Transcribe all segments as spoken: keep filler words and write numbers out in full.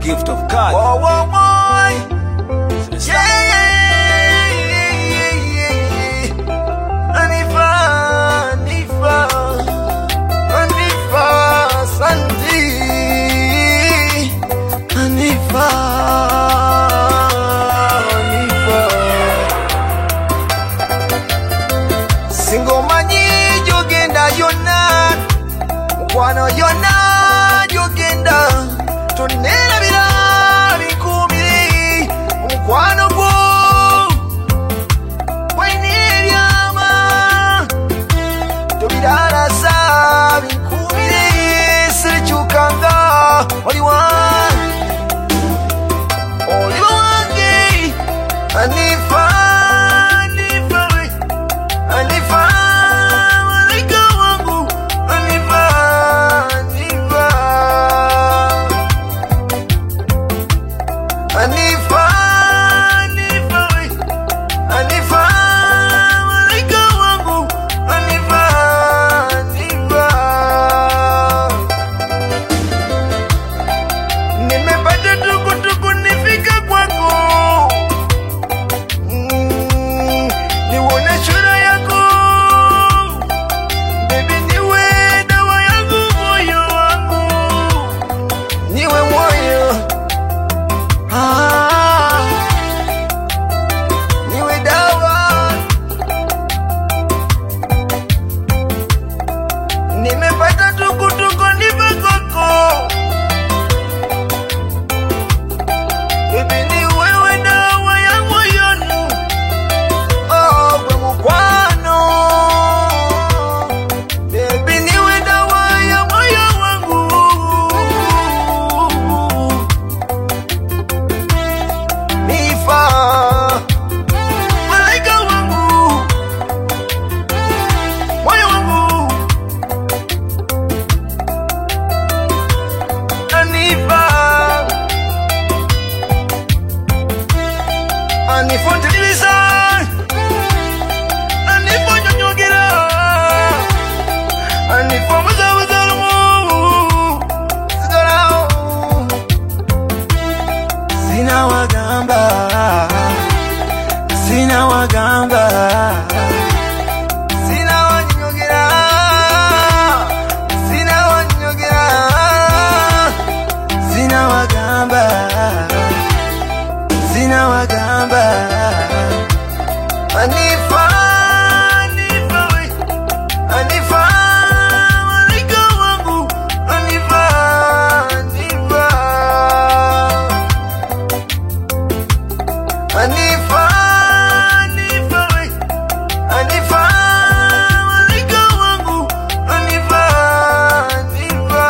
gift of God. Whoa, whoa, whoa. Yeah, yeah, yeah, yeah. Anifa, Anifa, Anifa, Santi, Anifa, Anifa. Single mani jogenda yona, wano yona jogenda, tonela bila bikumiri, wano bo, waini yama, tobidara sa bikumiri, sirchukanga, oliwan, oliwangi, Anifa. Anifa, Anifa, Anifa, malaika wangu, Anifa, Anifa. Nimepata tukutuku nifika kwako, mm, niwone sura yako, baby niwe dawa yangu, moyo wangu, niwe moyo. Ah, niwe dawa, nimepata tukutuku nipe kwako, baby ni wewe dawa ya moyoni, oh kwe mukwano, baby niwe dawa ya moyo wangu. Anifa, malaika wangu, moyo wangu, Anifa, Anifa ntilibisa, Anifa nyonyogera, Anifa muzawuzalumu, sigalawo, sina wagamba, sina wagamba, sina wanyogera, sina wanyogera, sina wagamba, sina wagamba. Anifa, Anifa, Anifa, malaika wangu, Anifa, Anifa. Anifa, Anifa, Anifa, malaika wangu, Anifa, Anifa.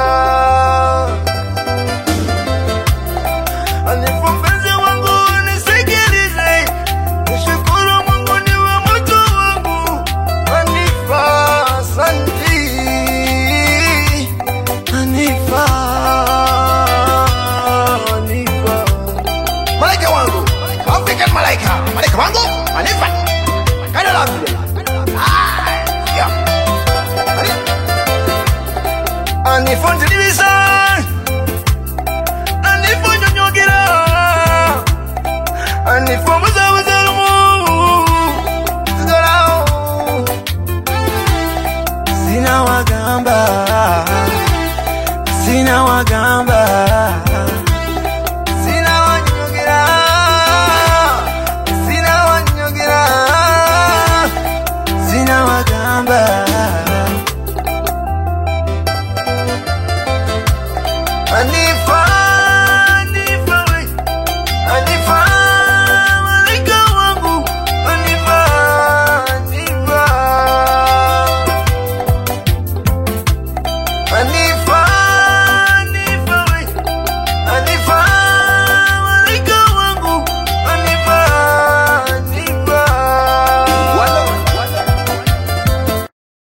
Anifa mpenzi wangu nisikilize, nishukuru Mungu niwe mtu wangu, Anifa, Santi, Anifa, Anifa. Malaika wangu, African malaika, malaika wangu, Anifa. Kada la vile. Ah, yeah. Anifa ntilibisa, Anifa nyonyogera, Anifa muzawuzalumu, sigalawo, sina wagamba, sina wagamba, sina wanyogera, sina wanyogera, sina wagamba.